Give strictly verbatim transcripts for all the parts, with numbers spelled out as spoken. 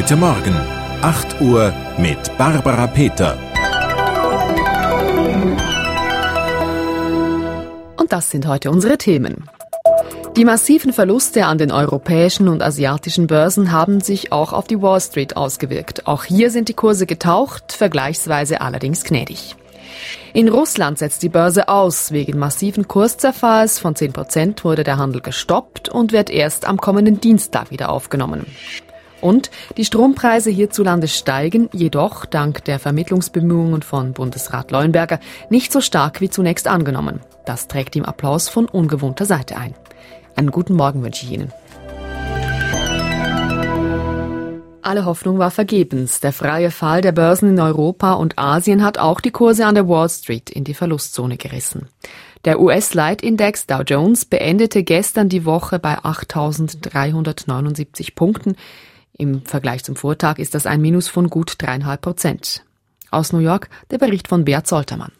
Heute Morgen, acht Uhr mit Barbara Peter. Und das sind heute unsere Themen. Die massiven Verluste an den europäischen und asiatischen Börsen haben sich auch auf die Wall Street ausgewirkt. Auch hier sind die Kurse getaucht, vergleichsweise allerdings gnädig. In Russland setzt die Börse aus. Wegen massiven Kurszerfalls von zehn Prozent wurde der Handel gestoppt und wird erst am kommenden Dienstag wieder aufgenommen. Und die Strompreise hierzulande steigen, jedoch dank der Vermittlungsbemühungen von Bundesrat Leuenberger nicht so stark wie zunächst angenommen. Das trägt ihm Applaus von ungewohnter Seite ein. Einen guten Morgen wünsche ich Ihnen. Alle Hoffnung war vergebens. Der freie Fall der Börsen in Europa und Asien hat auch die Kurse an der Wall Street in die Verlustzone gerissen. Der U S-Leitindex Dow Jones beendete gestern die Woche bei achttausenddreihundertneunundsiebzig Punkten. Im Vergleich zum Vortag ist das ein Minus von gut dreieinhalb Prozent. Aus New York der Bericht von Bert Soltermann.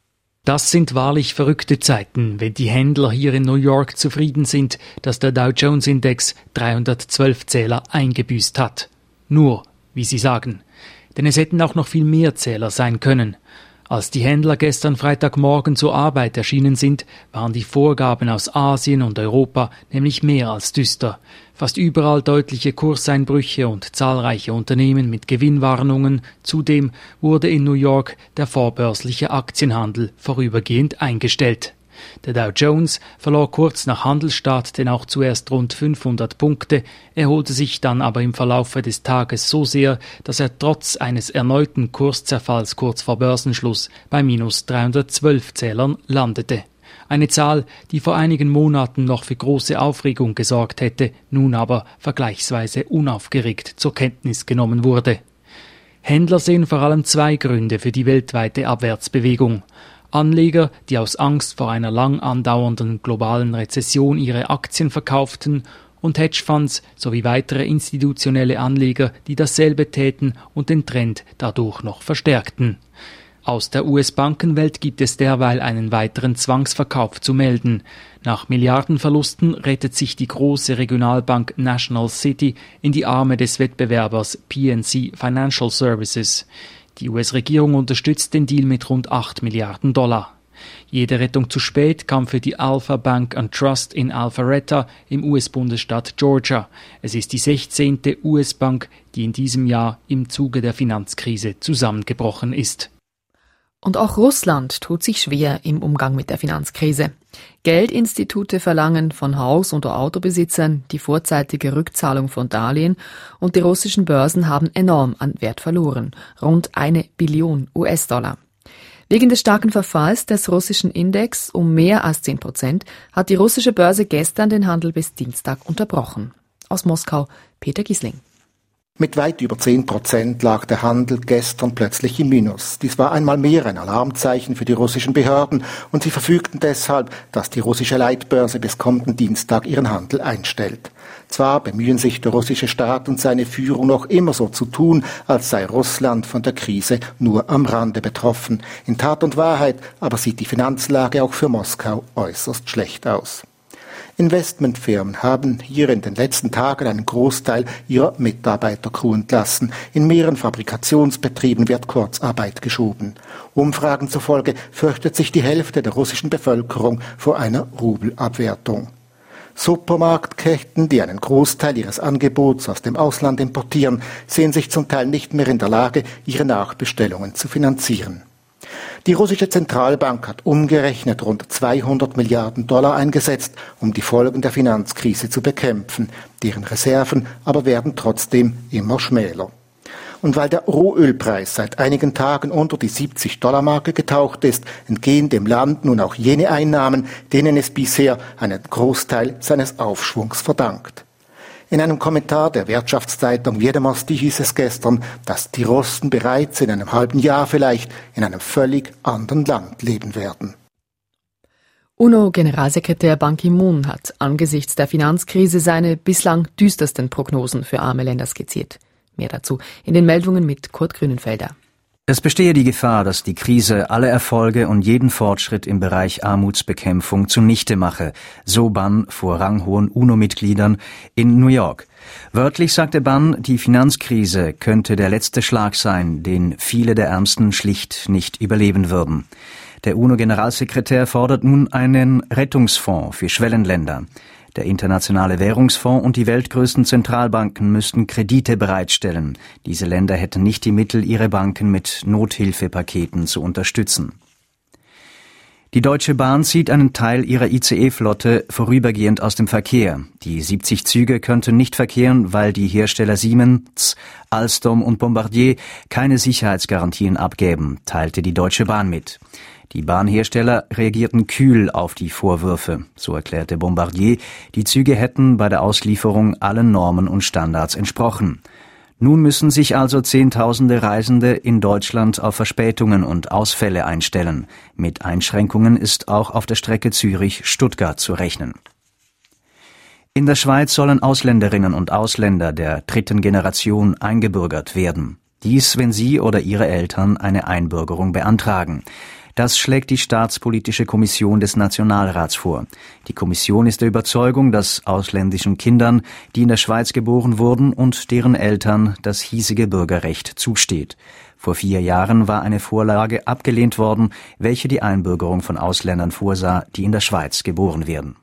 Das sind wahrlich verrückte Zeiten, wenn die Händler hier in New York zufrieden sind, dass der Dow Jones Index dreihundertzwölf Zähler eingebüßt hat. Nur, wie sie sagen. Denn es hätten auch noch viel mehr Zähler sein können. Als die Händler gestern Freitagmorgen zur Arbeit erschienen sind, waren die Vorgaben aus Asien und Europa nämlich mehr als düster. Fast überall deutliche Kurseinbrüche und zahlreiche Unternehmen mit Gewinnwarnungen. Zudem wurde in New York der vorbörsliche Aktienhandel vorübergehend eingestellt. Der Dow Jones verlor kurz nach Handelsstart denn auch zuerst rund fünfhundert Punkte, erholte sich dann aber im Verlaufe des Tages so sehr, dass er trotz eines erneuten Kurszerfalls kurz vor Börsenschluss bei minus dreihundertzwölf Zählern landete. Eine Zahl, die vor einigen Monaten noch für große Aufregung gesorgt hätte, nun aber vergleichsweise unaufgeregt zur Kenntnis genommen wurde. Händler sehen vor allem zwei Gründe für die weltweite Abwärtsbewegung. Anleger, die aus Angst vor einer lang andauernden globalen Rezession ihre Aktien verkauften, und Hedgefonds sowie weitere institutionelle Anleger, die dasselbe täten und den Trend dadurch noch verstärkten. Aus der U S-Bankenwelt gibt es derweil einen weiteren Zwangsverkauf zu melden. Nach Milliardenverlusten rettet sich die große Regionalbank National City in die Arme des Wettbewerbers P N C Financial Services. Die U S-Regierung unterstützt den Deal mit rund acht Milliarden Dollar. Jede Rettung zu spät kam für die Alpha Bank and Trust in Alpharetta im U S-Bundesstaat Georgia. Es ist die sechzehnte U S-Bank, die in diesem Jahr im Zuge der Finanzkrise zusammengebrochen ist. Und auch Russland tut sich schwer im Umgang mit der Finanzkrise. Geldinstitute verlangen von Haus- und Autobesitzern die vorzeitige Rückzahlung von Darlehen und die russischen Börsen haben enorm an Wert verloren, rund eine Billion U S-Dollar. Wegen des starken Verfalls des russischen Index um mehr als zehn Prozent hat die russische Börse gestern den Handel bis Dienstag unterbrochen. Aus Moskau Peter Gisling. Mit weit über zehn Prozent lag der Handel gestern plötzlich im Minus. Dies war einmal mehr ein Alarmzeichen für die russischen Behörden und sie verfügten deshalb, dass die russische Leitbörse bis kommenden Dienstag ihren Handel einstellt. Zwar bemühen sich der russische Staat und seine Führung noch immer so zu tun, als sei Russland von der Krise nur am Rande betroffen. In Tat und Wahrheit aber sieht die Finanzlage auch für Moskau äußerst schlecht aus. Investmentfirmen haben hier in den letzten Tagen einen Großteil ihrer Mitarbeitercrew entlassen. In mehreren Fabrikationsbetrieben wird Kurzarbeit geschoben. Umfragen zufolge fürchtet sich die Hälfte der russischen Bevölkerung vor einer Rubelabwertung. Supermarktketten, die einen Großteil ihres Angebots aus dem Ausland importieren, sehen sich zum Teil nicht mehr in der Lage, ihre Nachbestellungen zu finanzieren. Die russische Zentralbank hat umgerechnet rund zweihundert Milliarden Dollar eingesetzt, um die Folgen der Finanzkrise zu bekämpfen. Deren Reserven aber werden trotzdem immer schmäler. Und weil der Rohölpreis seit einigen Tagen unter die siebzig Dollar Marke getaucht ist, entgehen dem Land nun auch jene Einnahmen, denen es bisher einen Großteil seines Aufschwungs verdankt. In einem Kommentar der Wirtschaftszeitung Vedomosti hieß es gestern, dass die Russen bereits in einem halben Jahr vielleicht in einem völlig anderen Land leben werden. UNO-Generalsekretär Ban Ki-moon hat angesichts der Finanzkrise seine bislang düstersten Prognosen für arme Länder skizziert. Mehr dazu in den Meldungen mit Kurt Grünenfelder. Es bestehe die Gefahr, dass die Krise alle Erfolge und jeden Fortschritt im Bereich Armutsbekämpfung zunichte mache, so Ban vor ranghohen UNO-Mitgliedern in New York. Wörtlich sagte Ban, die Finanzkrise könnte der letzte Schlag sein, den viele der Ärmsten schlicht nicht überleben würden. Der UNO-Generalsekretär fordert nun einen Rettungsfonds für Schwellenländer. Der Internationale Währungsfonds und die weltgrößten Zentralbanken müssten Kredite bereitstellen. Diese Länder hätten nicht die Mittel, ihre Banken mit Nothilfepaketen zu unterstützen. Die Deutsche Bahn zieht einen Teil ihrer I C E-Flotte vorübergehend aus dem Verkehr. Die siebzig Züge könnten nicht verkehren, weil die Hersteller Siemens, Alstom und Bombardier keine Sicherheitsgarantien abgäben, teilte die Deutsche Bahn mit. Die Bahnhersteller reagierten kühl auf die Vorwürfe. So erklärte Bombardier, die Züge hätten bei der Auslieferung allen Normen und Standards entsprochen. Nun müssen sich also Zehntausende Reisende in Deutschland auf Verspätungen und Ausfälle einstellen. Mit Einschränkungen ist auch auf der Strecke Zürich-Stuttgart zu rechnen. In der Schweiz sollen Ausländerinnen und Ausländer der dritten Generation eingebürgert werden. Dies, wenn sie oder ihre Eltern eine Einbürgerung beantragen. Das schlägt die Staatspolitische Kommission des Nationalrats vor. Die Kommission ist der Überzeugung, dass ausländischen Kindern, die in der Schweiz geboren wurden und deren Eltern das hiesige Bürgerrecht zusteht. Vor vier Jahren war eine Vorlage abgelehnt worden, welche die Einbürgerung von Ausländern vorsah, die in der Schweiz geboren werden.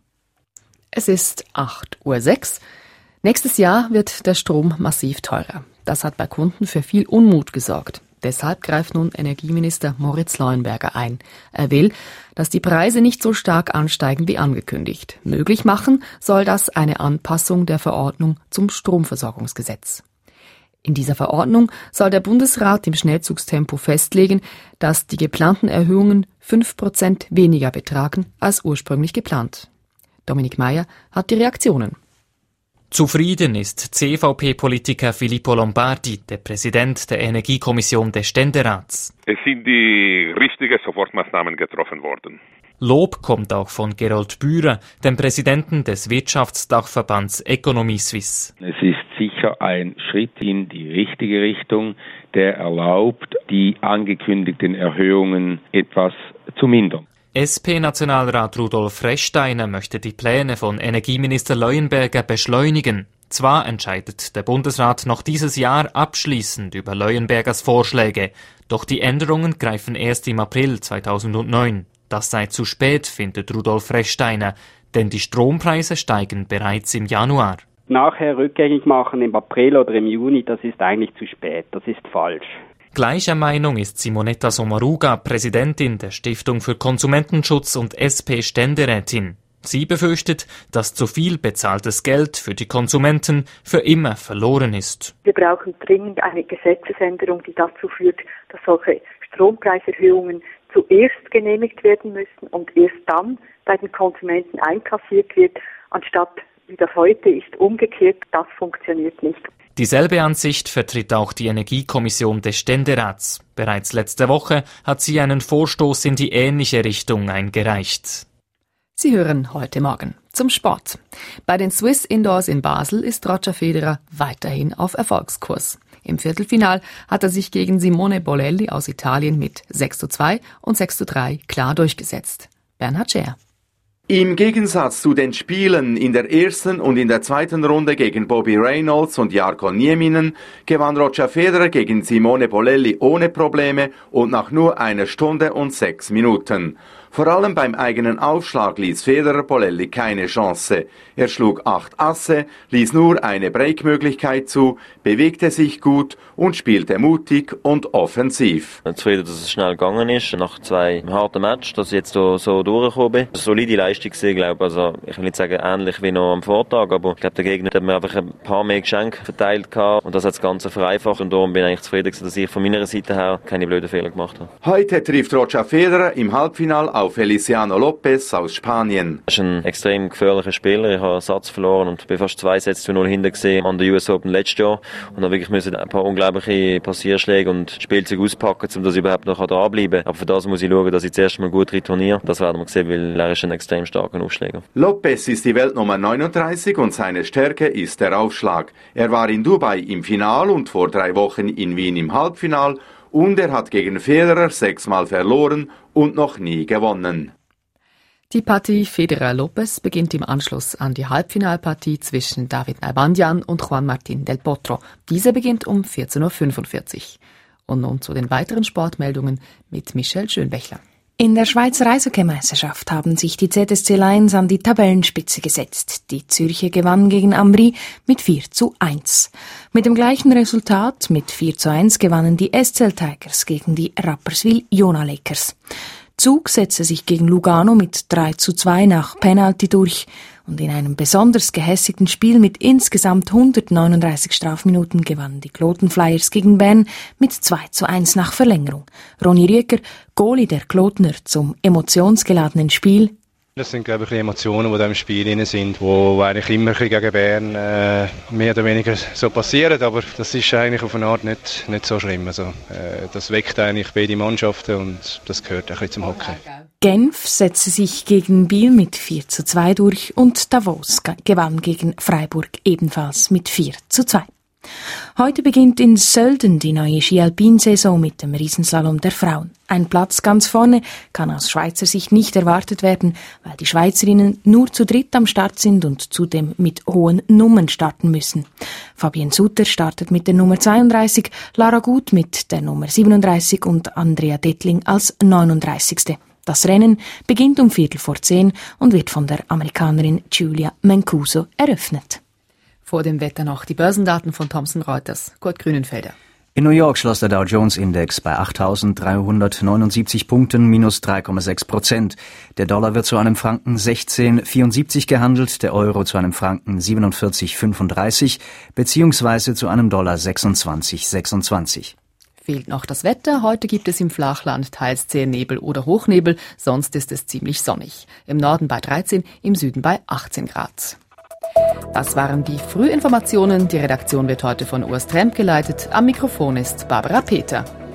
Es ist acht Uhr sechs. Nächstes Jahr wird der Strom massiv teurer. Das hat bei Kunden für viel Unmut gesorgt. Deshalb greift nun Energieminister Moritz Leuenberger ein. Er will, dass die Preise nicht so stark ansteigen wie angekündigt. Möglich machen soll das eine Anpassung der Verordnung zum Stromversorgungsgesetz. In dieser Verordnung soll der Bundesrat im Schnellzugstempo festlegen, dass die geplanten Erhöhungen fünf Prozent weniger betragen als ursprünglich geplant. Dominik Meyer hat die Reaktionen. Zufrieden ist C V P-Politiker Filippo Lombardi, der Präsident der Energiekommission des Ständerats. Es sind die richtigen Sofortmaßnahmen getroffen worden. Lob kommt auch von Gerold Bührer, dem Präsidenten des Wirtschaftsdachverbands Economie Suisse. Es ist sicher ein Schritt in die richtige Richtung, der erlaubt, die angekündigten Erhöhungen etwas zu mindern. S P-Nationalrat Rudolf Rechsteiner möchte die Pläne von Energieminister Leuenberger beschleunigen. Zwar entscheidet der Bundesrat noch dieses Jahr abschließend über Leuenbergers Vorschläge, doch die Änderungen greifen erst im April zweitausendneun. Das sei zu spät, findet Rudolf Rechsteiner, denn die Strompreise steigen bereits im Januar. Nachher rückgängig machen im April oder im Juni, das ist eigentlich zu spät, das ist falsch. Gleicher Meinung ist Simonetta Sommaruga, Präsidentin der Stiftung für Konsumentenschutz und S P-Ständerätin. Sie befürchtet, dass zu viel bezahltes Geld für die Konsumenten für immer verloren ist. Wir brauchen dringend eine Gesetzesänderung, die dazu führt, dass solche Strompreiserhöhungen zuerst genehmigt werden müssen und erst dann bei den Konsumenten einkassiert wird, anstatt wie das heute ist, umgekehrt. Das funktioniert nicht. Dieselbe Ansicht vertritt auch die Energiekommission des Ständerats. Bereits letzte Woche hat sie einen Vorstoß in die ähnliche Richtung eingereicht. Sie hören heute Morgen zum Sport. Bei den Swiss Indoors in Basel ist Roger Federer weiterhin auf Erfolgskurs. Im Viertelfinal hat er sich gegen Simone Bolelli aus Italien mit sechs zu zwei und sechs zu drei klar durchgesetzt. Bernhard Scher. Im Gegensatz zu den Spielen in der ersten und in der zweiten Runde gegen Bobby Reynolds und Jarko Nieminen gewann Roger Federer gegen Simone Bolelli ohne Probleme und nach nur einer Stunde und sechs Minuten. Vor allem beim eigenen Aufschlag ließ Federer Bolelli keine Chance. Er schlug acht Asse, ließ nur eine Breakmöglichkeit zu, bewegte sich gut und spielte mutig und offensiv. Zufrieden, dass es schnell gegangen ist, nach zwei harten Matches, dass ich jetzt so, so durchgekommen bin. Eine solide Leistung gesehen, glaube ich. Also, ich will nicht sagen ähnlich wie noch am Vortag, aber ich glaube, der Gegner hat mir einfach ein paar mehr Geschenke verteilt gehabt und das hat das Ganze vereinfacht und darum bin ich eigentlich zufrieden, dass ich von meiner Seite her keine blöden Fehler gemacht habe. Heute trifft Roger Federer im Halbfinale auf Feliciano Lopez aus Spanien. Er ist ein extrem gefährlicher Spieler. Ich habe einen Satz verloren und bin fast zwei Sätze zu null hinten gesehen an der U S Open letztes Jahr. Und dann wirklich müssen ein paar unglaubliche Passierschläge und Spielzüge auspacken, um das überhaupt noch dranbleiben. Aber für das muss ich schauen, dass ich zuerst mal gut retourniere. Das werden wir sehen, weil er ist ein extrem starker Aufschläger. Lopez ist die Weltnummer neununddreißig und seine Stärke ist der Aufschlag. Er war in Dubai im Final und vor drei Wochen in Wien im Halbfinal und er hat gegen Federer sechsmal verloren und noch nie gewonnen. Die Partie Federer-Lopez beginnt im Anschluss an die Halbfinalpartie zwischen David Nalbandian und Juan Martín del Potro. Diese beginnt um vierzehn Uhr fünfundvierzig. Und nun zu den weiteren Sportmeldungen mit Michelle Schönbächler. In der Schweizer Eishockeymeisterschaft haben sich die Z S C Lions an die Tabellenspitze gesetzt. Die Zürcher gewannen gegen Ambri mit vier zu eins. Mit dem gleichen Resultat, mit vier zu eins, gewannen die S C L Tigers gegen die Rapperswil Jona Lakers. Zug setzte sich gegen Lugano mit drei zu zwei nach Penalty durch und in einem besonders gehässigten Spiel mit insgesamt hundertneununddreißig Strafminuten gewannen die Kloten Flyers gegen Bern mit zwei zu eins nach Verlängerung. Ronny Rieker, Goalie der Klotner, zum emotionsgeladenen Spiel. Das sind, glaube ich, Emotionen, die da im Spiel drin sind, die eigentlich immer gegen Bern äh, mehr oder weniger so passieren. Aber das ist eigentlich auf eine Art nicht, nicht so schlimm. Also, äh, das weckt eigentlich beide Mannschaften und das gehört ein bisschen zum Hockey. Genf setzte sich gegen Biel mit vier zu zwei durch und Davos gewann gegen Freiburg ebenfalls mit vier zu zwei. Heute beginnt in Sölden die neue Ski-Alpin-Saison mit dem Riesenslalom der Frauen. Ein Platz ganz vorne kann aus Schweizer Sicht nicht erwartet werden, weil die Schweizerinnen nur zu dritt am Start sind und zudem mit hohen Nummern starten müssen. Fabienne Sutter startet mit der Nummer zweiunddreißig, Lara Gut mit der Nummer siebenunddreißig und Andrea Dettling als neununddreißigste. Das Rennen beginnt um Viertel vor zehn und wird von der Amerikanerin Julia Mancuso eröffnet. Vor dem Wetter noch die Börsendaten von Thomson Reuters. Kurt Grünenfelder. In New York schloss der Dow Jones Index bei achttausenddreihundertneunundsiebzig Punkten, minus drei Komma sechs Prozent. Der Dollar wird zu einem Franken sechzehn Komma vierundsiebzig gehandelt, der Euro zu einem Franken siebenundvierzig Komma fünfunddreißig beziehungsweise zu einem Dollar sechsundzwanzig Komma sechsundzwanzig. Fehlt noch das Wetter. Heute gibt es im Flachland teils zähen Nebel oder Hochnebel, sonst ist es ziemlich sonnig. Im Norden bei dreizehn, im Süden bei achtzehn Grad. Das waren die Frühinformationen. Die Redaktion wird heute von Urs Tremp geleitet. Am Mikrofon ist Barbara Peter.